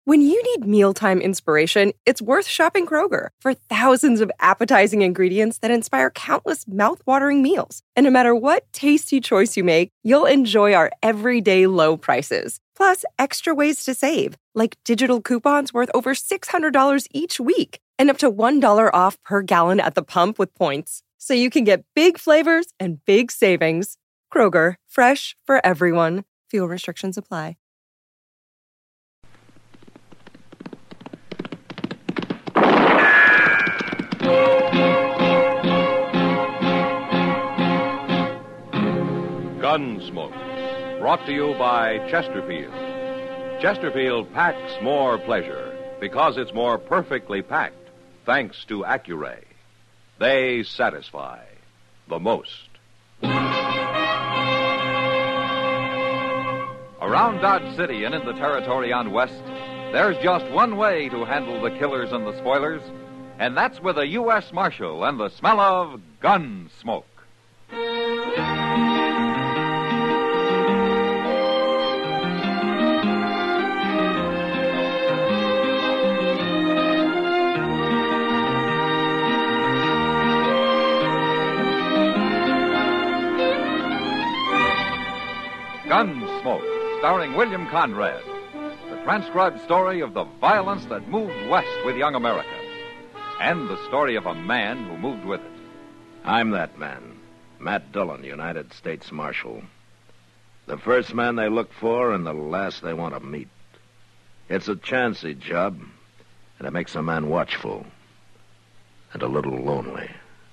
When you need mealtime inspiration, it's worth shopping Kroger for thousands of appetizing ingredients that inspire countless mouth-watering meals. And no matter what tasty choice you make, you'll enjoy our everyday low prices. Plus, extra ways to save, like digital coupons worth over $600 each week and up to $1 off per gallon at the pump with points. So you can get big flavors and big savings. Kroger, fresh for everyone. Fuel restrictions apply. Gunsmoke, brought to you by Chesterfield. Chesterfield packs more pleasure because it's more perfectly packed, thanks to Accuray. They satisfy the most. Around Dodge City and in the territory on West, there's just one way to handle the killers and the spoilers, and that's with a U.S. Marshal and the smell of gun smoke. Gunsmoke, starring William Conrad, the transcribed story of the violence that moved west with young America, and the story of a man who moved with it. I'm that man, Matt Dillon, United States Marshal. The first man they look for and the last they want to meet. It's a chancy job, and it makes a man watchful and a little lonely.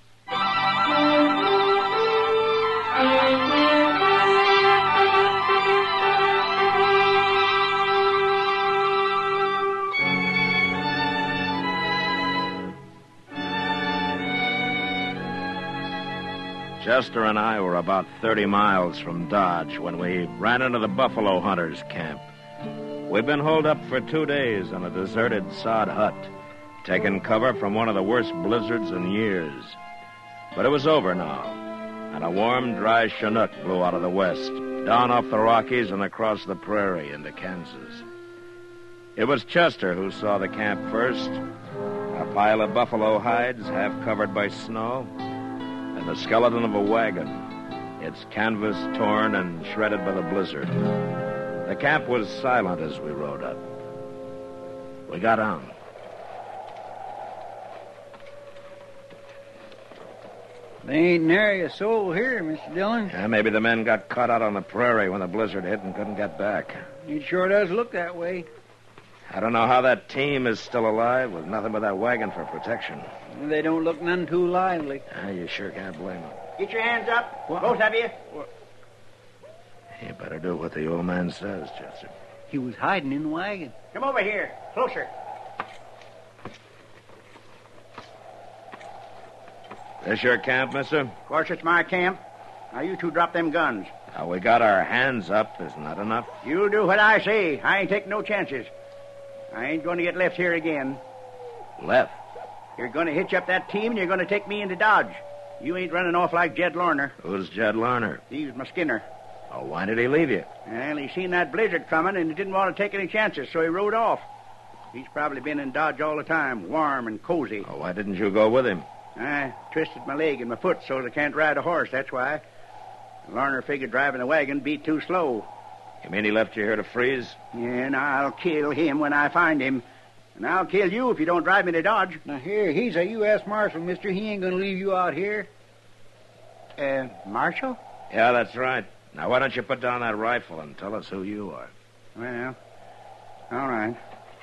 Chester and I were about 30 miles from Dodge when we ran into the buffalo hunters' camp. We'd been holed up for 2 days in a deserted sod hut, taking cover from one of the worst blizzards in years. But it was over now, and a warm, dry Chinook blew out of the west, down off the Rockies and across the prairie into Kansas. It was Chester who saw the camp first, a pile of buffalo hides half covered by snow, and the skeleton of a wagon, its canvas torn and shredded by the blizzard. The camp was silent as we rode up. We got on. They ain't nary a soul here, Mr. Dillon. Yeah, maybe the men got caught out on the prairie when the blizzard hit and couldn't get back. It sure does look that way. I don't know how that team is still alive with nothing but that wagon for protection. They don't look none too lively. You sure can't blame them. Get your hands up, both of you. You better do what the old man says, Chester. He was hiding in the wagon. Come over here, closer. This your camp, mister? Of course, it's my camp. Now, you two drop them guns. Now, we got our hands up. Isn't that enough? You do what I say. I ain't taking no chances. I ain't going to get left here again. Left? You're going to hitch up that team, and you're going to take me into Dodge. You ain't running off like Jed Larner. Who's Jed Larner? He's my skinner. Oh, why did he leave you? Well, he seen that blizzard coming, and he didn't want to take any chances, so he rode off. He's probably been in Dodge all the time, warm and cozy. Oh, why didn't you go with him? I twisted my leg and my foot so I can't ride a horse, that's why. Larner figured driving the wagon be too slow. You mean he left you here to freeze? Yeah, and I'll kill him when I find him. And I'll kill you if you don't drive me to Dodge. Now, here, he's a U.S. Marshal, mister. He ain't going to leave you out here. Marshal? Yeah, that's right. Now, why don't you put down that rifle and tell us who you are? Well, all right.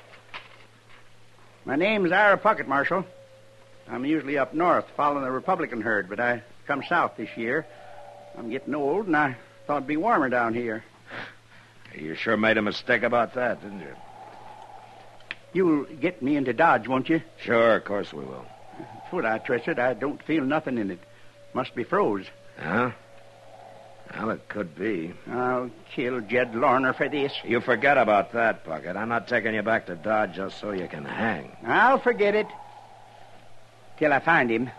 My name's Ira Puckett, Marshal. I'm usually up north following the Republican herd, but I come south this year. I'm getting old, and I thought it'd be warmer down here. You sure made a mistake about that, didn't you? You'll get me into Dodge, won't you? Sure, of course we will. Foot I twisted. I don't feel nothing in it. Must be froze. Huh? Well, it could be. I'll kill Jed Larner for this. You forget about that, Puckett. I'm not taking you back to Dodge just so you can hang. I'll forget it. Till I find him.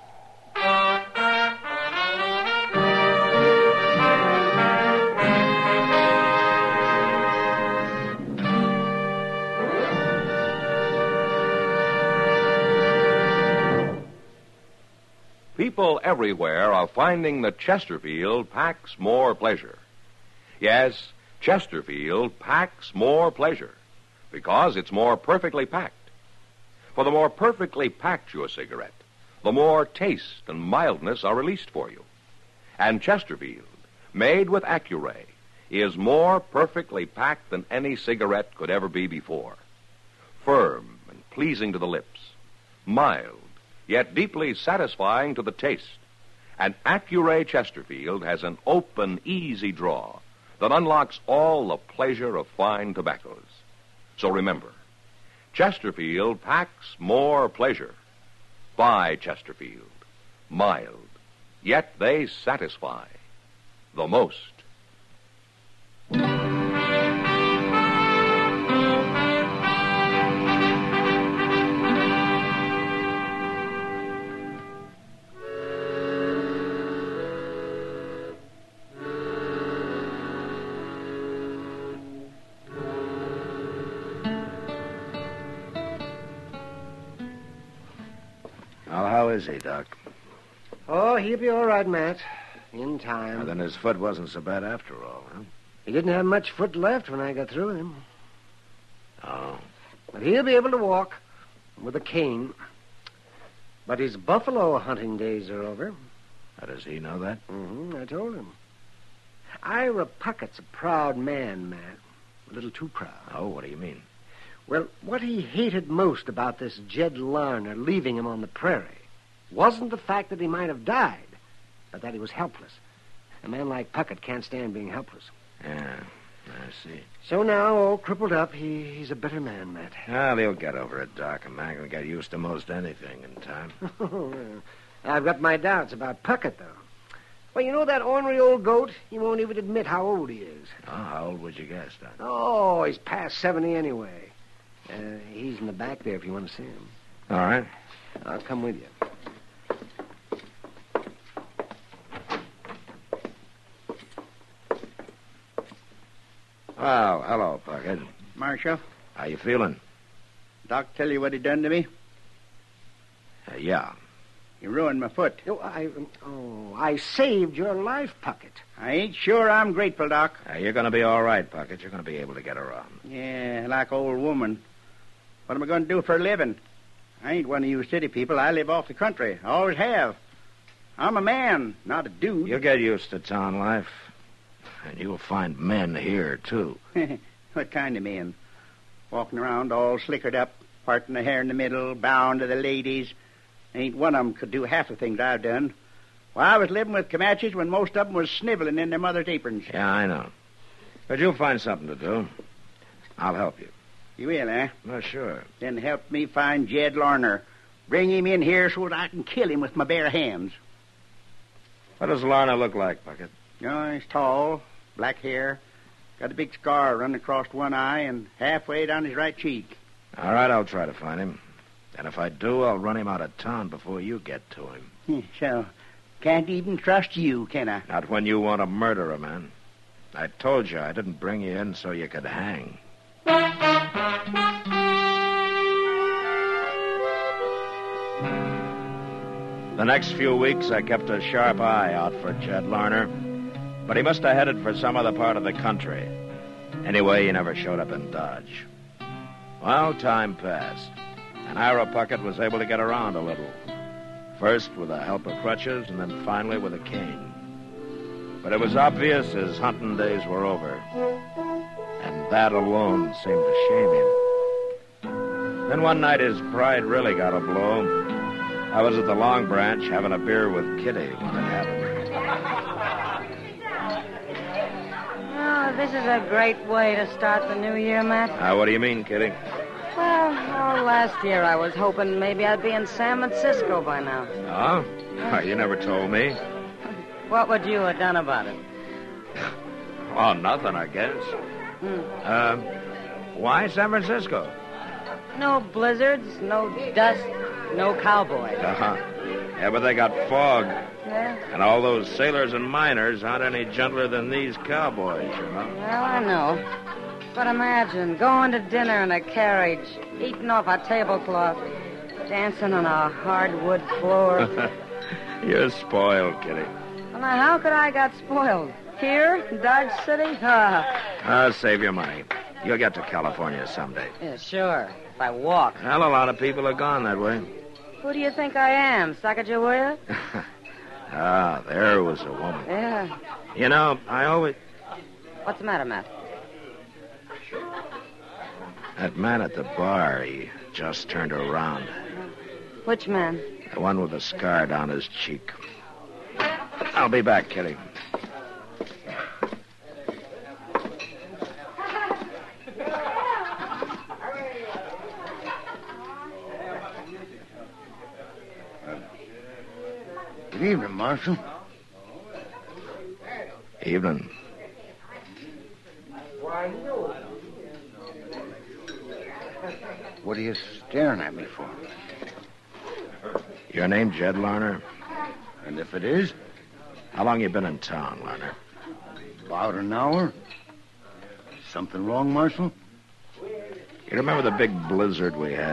people everywhere are finding that Chesterfield packs more pleasure. Yes, Chesterfield packs more pleasure because it's more perfectly packed. For the more perfectly packed your cigarette, the more taste and mildness are released for you. And Chesterfield, made with Accuray, is more perfectly packed than any cigarette could ever be before. Firm and pleasing to the lips, mild, yet deeply satisfying to the taste. And Accuray Chesterfield has an open, easy draw that unlocks all the pleasure of fine tobaccos. So remember, Chesterfield packs more pleasure. Buy Chesterfield. Mild, yet they satisfy the most. Well, how is he, Doc? Oh, he'll be all right, Matt. In time. Well, then his foot wasn't so bad after all, huh? He didn't have much foot left when I got through with him. Oh. But he'll be able to walk with a cane. But his buffalo hunting days are over. How does he know that? I told him. Ira Puckett's a proud man, Matt. A little too proud. Oh, what do you mean? Well, what he hated most about this Jed Larner leaving him on the prairie wasn't the fact that he might have died, but that he was helpless. A man like Puckett can't stand being helpless. Yeah, I see. So now, all crippled up, he's a better man, Matt. Well, he'll get over it, Doc. A man can get used to most anything in time. I've got my doubts about Puckett, though. Well, you know that ornery old goat? He won't even admit how old he is. Oh, how old would you guess, Doc? Oh, he's past 70 anyway. He's in the back there if you want to see him. All right. I'll come with you. Well, hello, Puckett. Marshal, How you feeling? Doc tell you what he done to me? Yeah. He ruined my foot. I saved your life, Puckett. I ain't sure I'm grateful, Doc. You're going to be all right, Puckett. You're going to be able to get around. Yeah, like old woman. What am I going to do for a living? I ain't one of you city people. I live off the country. I always have. I'm a man, not a dude. You'll get used to town life. And you'll find men here, too. What kind of men? Walking around all slickered up, parting the hair in the middle, bound to the ladies. Ain't one of 'em could do half the things I've done. Well, I was living with Comanches when most of 'em was sniveling in their mother's aprons. Yeah, I know. But you'll find something to do. I'll help you. You will, eh? Well, sure. Then help me find Jed Larner. Bring him in here so that I can kill him with my bare hands. What does Larner look like, Puckett? Oh, he's tall, black hair, got a big scar running across one eye and halfway down his right cheek. All right, I'll try to find him. And if I do, I'll run him out of town before you get to him. So, can't even trust you, can I? Not when you want to murder a man. I told you I didn't bring you in so you could hang. The next few weeks, I kept a sharp eye out for Jed Larner, but he must have headed for some other part of the country. Anyway, he never showed up in Dodge. Well, time passed, and Ira Puckett was able to get around a little. First with the help of crutches, and then finally with a cane. But it was obvious his hunting days were over, and that alone seemed to shame him. Then one night his pride really got a blow. I was at the Long Branch having a beer with Kitty when it happened. Oh, this is a great way to start the new year, Matt. What do you mean, Kitty? Well, last year I was hoping maybe I'd be in San Francisco by now. Oh? You never told me. What would you have done about it? Oh, nothing, I guess. Why San Francisco? No blizzards, no dust, no cowboys. Yeah, but they got fog. Yeah? And all those sailors and miners aren't any gentler than these cowboys, you know. Well, I know. But imagine going to dinner in a carriage, eating off a tablecloth, dancing on a hardwood floor. You're spoiled, Kitty. Well, now, how could I got spoiled? Here, in Dodge City? I'll save your money. You'll get to California someday. Yeah, sure. If I walk. Well, a lot of people are gone that way. Who do you think I am, Sacagawea? Ah, there was a woman. Yeah. You know, I always... What's the matter, Matt? That man at the bar, he just turned around. Which man? The one with the scar down his cheek. I'll be back, Kitty. Good evening, Marshal. Evening. What are you staring at me for? Your name Jed Larner? And if it is? How long you been in town, Larner? About an hour. Something wrong, Marshal? You remember the big blizzard we had?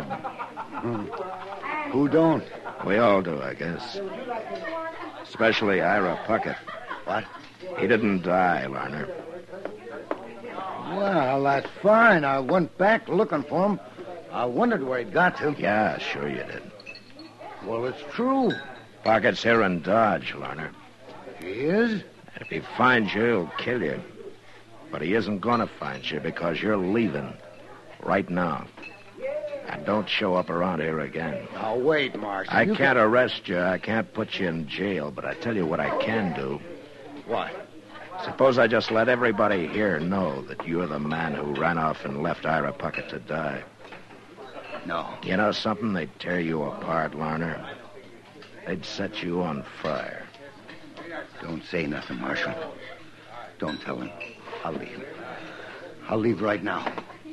Who don't? We all do, I guess. Especially Ira Puckett. What? He didn't die, Larner. Well, that's fine. I went back looking for him. I wondered where he'd got to. Yeah, sure you did. Well, it's true. Puckett's here in Dodge, Larner. He is? And if he finds you, he'll kill you. But he isn't going to find you because you're leaving right now. And don't show up around here again. Now, wait, Marshal. I can't arrest you. I can't put you in jail. But I tell you what I can do. What? Suppose I just let everybody here know that you're the man who ran off and left Ira Puckett to die. No. You know something? They'd tear you apart, Larner. They'd set you on fire. Don't say nothing, Marshal. Don't tell him. I'll leave. I'll leave right now.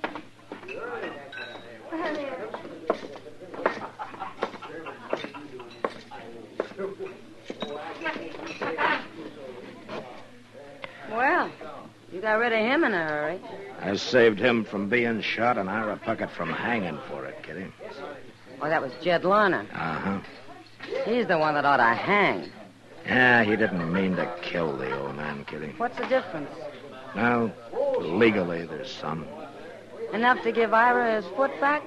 Well, you got rid of him in a hurry. I saved him from being shot and Ira Puckett from hanging for it, Kitty. Oh, that was Jed Larner. Uh-huh. He's the one that ought to hang. Yeah, he didn't mean to kill the old man, Kitty. What's the difference? Well, legally there's some. Enough to give Ira his foot back?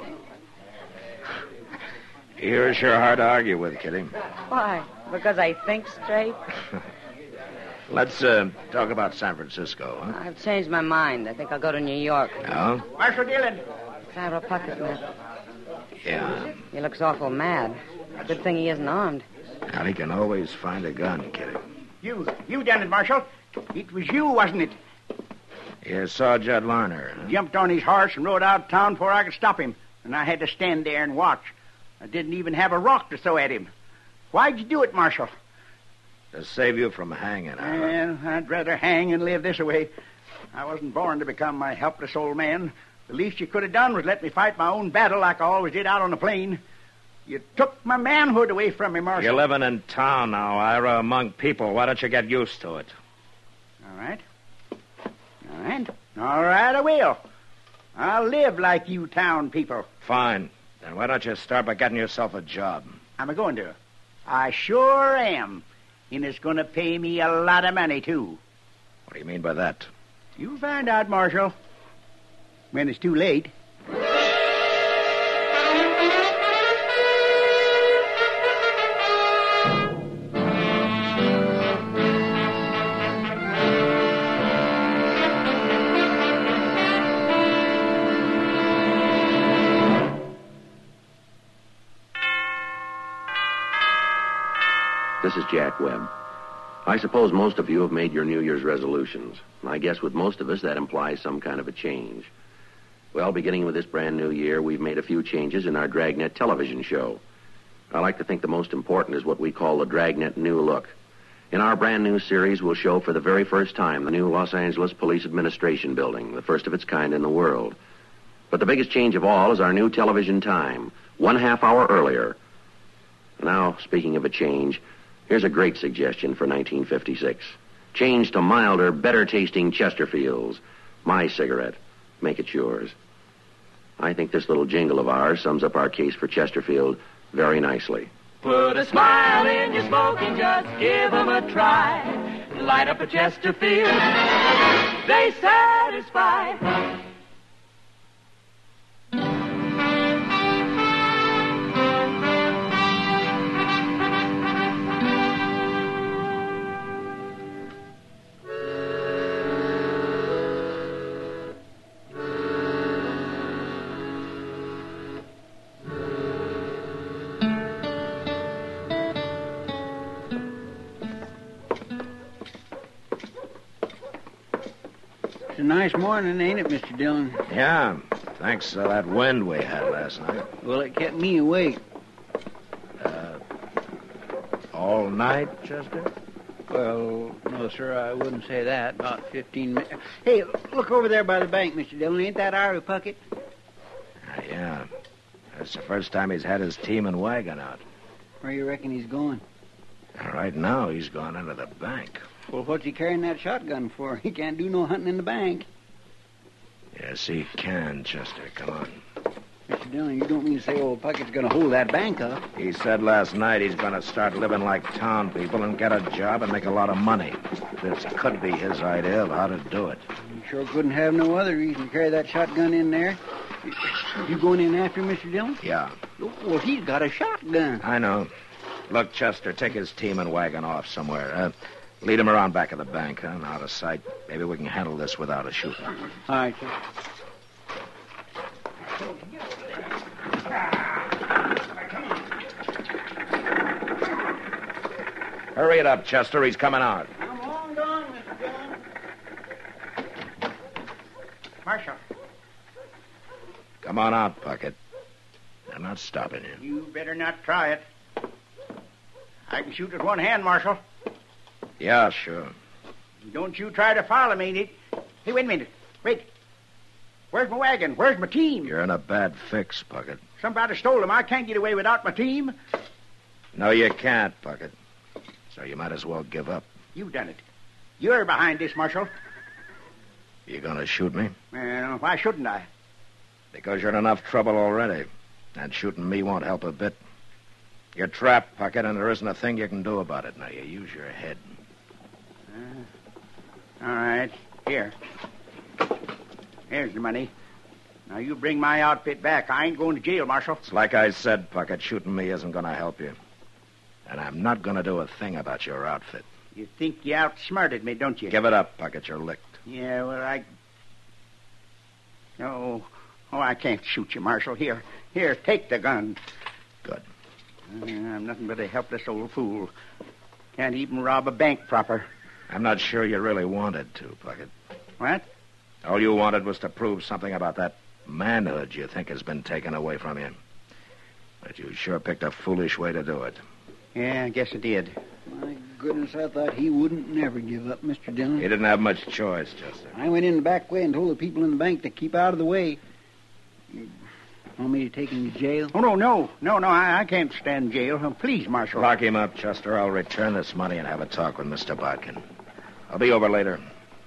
You're sure hard to argue with, Kitty. Why? Because I think straight? Let's talk about San Francisco, huh? I've changed my mind. I think I'll go to New York. Oh? Marshal Dillon. It's Ira Puckett, Matt. Yeah. He looks awful mad. Good thing he isn't armed. Well, he can always find a gun, Kitty. You done it, Marshal. It was you, wasn't it? You saw Jed Larner, huh? Jumped on his horse and rode out of town before I could stop him. And I had to stand there and watch. I didn't even have a rock to throw at him. Why'd you do it, Marshal? To save you from hanging, Ira. Well, I'd rather hang and live this way. I wasn't born to become my helpless old man. The least you could have done was let me fight my own battle like I always did out on the plain. You took my manhood away from me, Marshal. You're living in town now, Ira, among people. Why don't you get used to it? All right. All right, I will. I'll live like you town people. Fine. Then why don't you start by getting yourself a job? I'm going to. I sure am. And it's going to pay me a lot of money, too. What do you mean by that? You'll find out, Marshal. When it's too late. This is Jack Webb. I suppose most of you have made your New Year's resolutions. I guess with most of us, that implies some kind of a change. Well, beginning with this brand new year, we've made a few changes in our Dragnet television show. I like to think the most important is what we call the Dragnet New Look. In our brand new series, we'll show for the very first time the new Los Angeles Police Administration Building, the first of its kind in the world. But the biggest change of all is our new television time, 1/2 hour earlier. Now, speaking of a change, here's a great suggestion for 1956. Change to milder, better-tasting Chesterfields. My cigarette. Make it yours. I think this little jingle of ours sums up our case for Chesterfield very nicely. Put a smile in your smoke and just give 'em a try. Light up a Chesterfield, they satisfy. It's a nice morning, ain't it, Mr. Dillon? Yeah, thanks to that wind we had last night. Well, it kept me awake. All night, Chester? Well, no, sir, I wouldn't say that. About 15 minutes. Hey, look over there by the bank, Mr. Dillon. Ain't that Ira Puckett? Yeah. That's the first time he's had his team and wagon out. Where you reckon he's going? Right now, he's gone into the bank. Well, what's he carrying that shotgun for? He can't do no hunting in the bank. Yes, he can, Chester. Come on. Mr. Dillon, you don't mean to say old Puckett's going to hold that bank up? He said last night he's going to start living like town people and get a job and make a lot of money. This could be his idea of how to do it. You sure couldn't have no other reason to carry that shotgun in there. You going in after him, Mr. Dillon? Yeah. Well, he's got a shotgun. I know. Look, Chester, take his team and wagon off somewhere. Lead him around back of the bank, huh? Out of sight. Maybe we can handle this without a shooting. All right, sir. Hurry it up, Chester. He's coming out. I'm long gone, Mr. Dillon. Marshal. Come on out, Puckett. I'm not stopping you. You better not try it. I can shoot with one hand, Marshal. Yeah, sure. Don't you try to follow me. Hey, wait a minute. Wait. Where's my wagon? Where's my team? You're in a bad fix, Puckett. Somebody stole them. I can't get away without my team. No, you can't, Puckett. So you might as well give up. You've done it. You're behind this, Marshal. You gonna shoot me? Well, why shouldn't I? Because you're in enough trouble already. And shooting me won't help a bit. You're trapped, Puckett, and there isn't a thing you can do about it. Now, you use your head. All right. Here. Here's the money. Now, you bring my outfit back. I ain't going to jail, Marshal. It's like I said, Puckett, shooting me isn't going to help you. And I'm not going to do a thing about your outfit. You think you outsmarted me, don't you? Give it up, Puckett. You're licked. Yeah, well, No. Oh, I can't shoot you, Marshal. Here, take the gun. Good. I'm nothing but a helpless old fool. Can't even rob a bank proper. I'm not sure you really wanted to, Puckett. What? All you wanted was to prove something about that manhood you think has been taken away from you. But you sure picked a foolish way to do it. Yeah, I guess I did. My goodness, I thought he wouldn't never give up, Mr. Dillon. He didn't have much choice, Chester. I went in the back way and told the people in the bank to keep out of the way. You want me to take him to jail? Oh, no, I can't stand jail. Oh, please, Marshal. Lock him up, Chester. I'll return this money and have a talk with Mr. Bodkin. I'll be over later.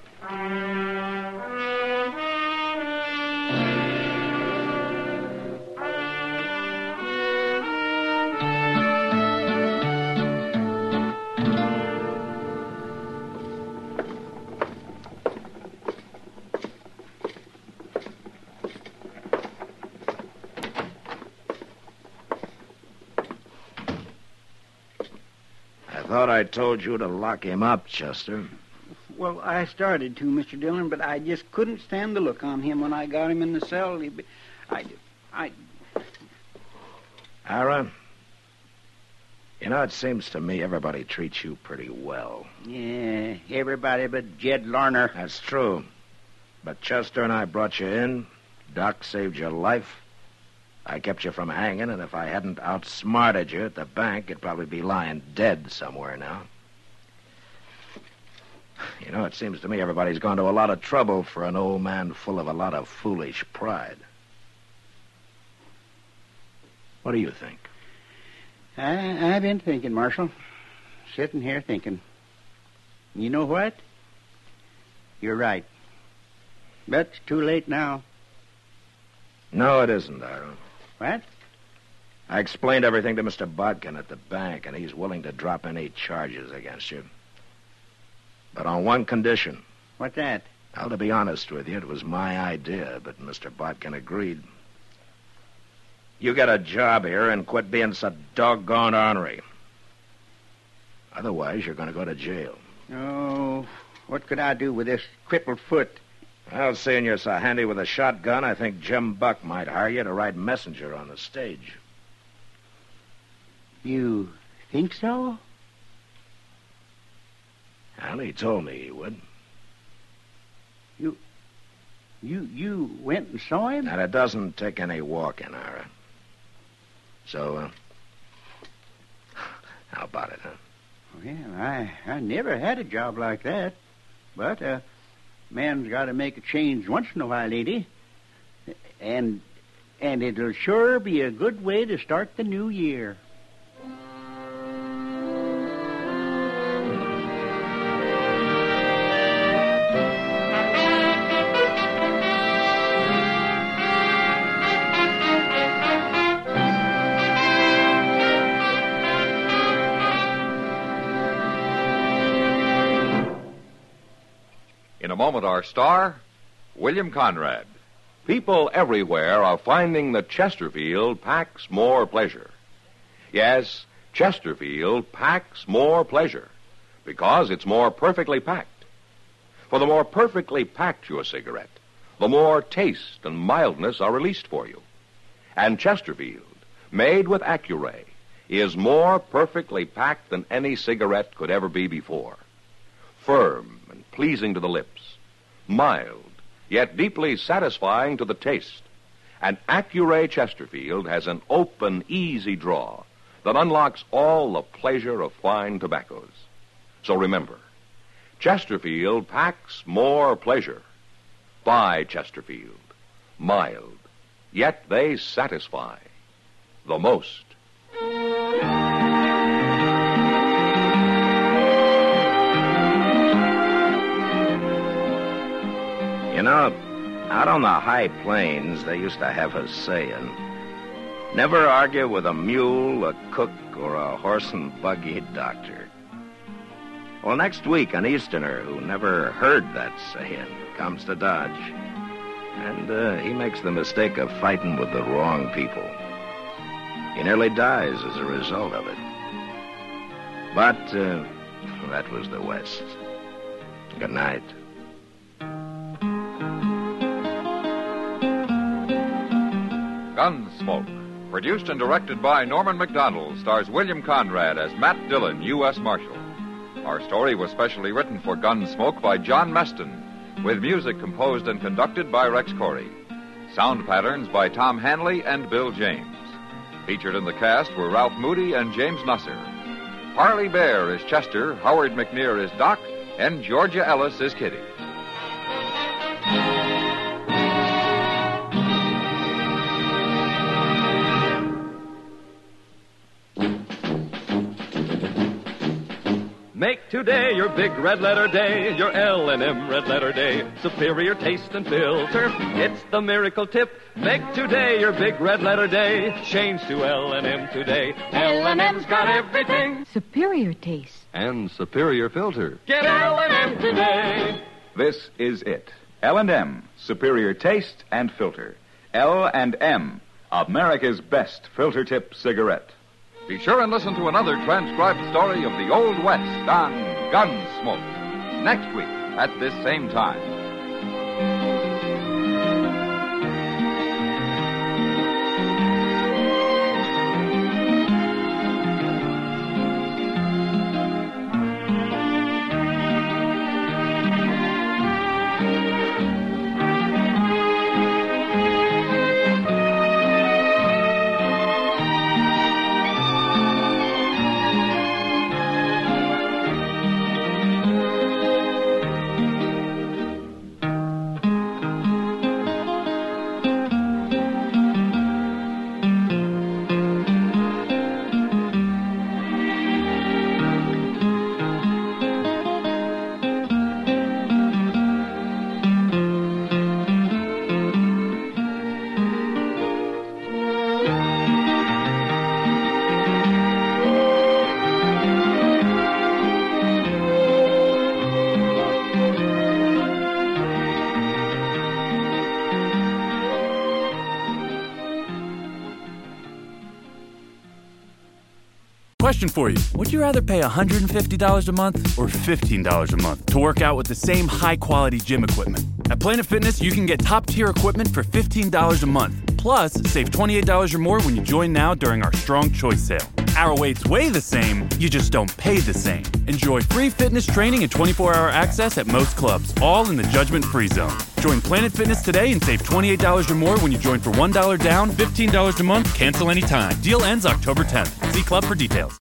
I thought I told you to lock him up, Chester. Well, I started to, Mr. Dillon, but I just couldn't stand the look on him when I got him in the cell. Ira, you know, it seems to me everybody treats you pretty well. Yeah, everybody but Jed Larner. That's true. But Chester and I brought you in. Doc saved your life. I kept you from hanging, and if I hadn't outsmarted you at the bank, you'd probably be lying dead somewhere now. You know, it seems to me everybody's gone to a lot of trouble for an old man full of a lot of foolish pride. What do you think? I've been thinking, Marshal. Sitting here thinking. You know what? You're right. But it's too late now. No, it isn't, Ira. What? I explained everything to Mr. Bodkin at the bank, and he's willing to drop any charges against you. But on one condition. What's that? Well, to be honest with you, it was my idea, but Mr. Bodkin agreed. You get a job here and quit being so doggone ornery. Otherwise, you're going to go to jail. Oh, what could I do with this crippled foot? Well, seeing you're so handy with a shotgun, I think Jim Buck might hire you to ride messenger on the stage. You think so? Well, he told me he would. You went and saw him? And it doesn't take any walking, Ira. So, how about it, huh? Well, I never had a job like that. But a man's got to make a change once in a while, lady. And it'll sure be a good way to start the new year. In a moment, our star, William Conrad. People everywhere are finding that Chesterfield packs more pleasure. Yes, Chesterfield packs more pleasure because it's more perfectly packed. For the more perfectly packed your cigarette, the more taste and mildness are released for you. And Chesterfield, made with Accuray, is more perfectly packed than any cigarette could ever be before. Firm and pleasing to the lips, mild, yet deeply satisfying to the taste. And Accuray Chesterfield has an open, easy draw that unlocks all the pleasure of fine tobaccos. So remember, Chesterfield packs more pleasure. Buy Chesterfield. Mild, yet they satisfy the most. You know, out on the high plains, they used to have a saying, never argue with a mule, a cook, or a horse and buggy doctor. Well, next week, an Easterner who never heard that saying comes to Dodge, and he makes the mistake of fighting with the wrong people. He nearly dies as a result of it. But that was the West. Good night. Gunsmoke, produced and directed by Norman Macdonald, stars William Conrad as Matt Dillon, U.S. Marshal. Our story was specially written for Gunsmoke by John Meston, with music composed and conducted by Rex Corey. Sound patterns by Tom Hanley and Bill James. Featured in the cast were Ralph Moody and James Nusser. Harley Bear is Chester, Howard McNear is Doc, and Georgia Ellis is Kitty. Make today your big red letter day, your L&M red letter day. Superior taste and filter, it's the miracle tip. Make today your big red letter day. Change to L&M today. L&M's got everything. Superior taste. And superior filter. Get L&M today. This is it. L&M, superior taste and filter. L&M, America's best filter tip cigarette. Be sure and listen to another transcribed story of the Old West on Gunsmoke next week at this same time. Question for you. Would you rather pay $150 a month or $15 a month to work out with the same high-quality gym equipment? At Planet Fitness, you can get top-tier equipment for $15 a month. Plus, save $28 or more when you join now during our Strong Choice sale. Our weights weigh the same, you just don't pay the same. Enjoy free fitness training and 24-hour access at most clubs, all in the judgment-free zone. Join Planet Fitness today and save $28 or more when you join for $1 down, $15 a month, cancel anytime. Deal ends October 10th. See club for details.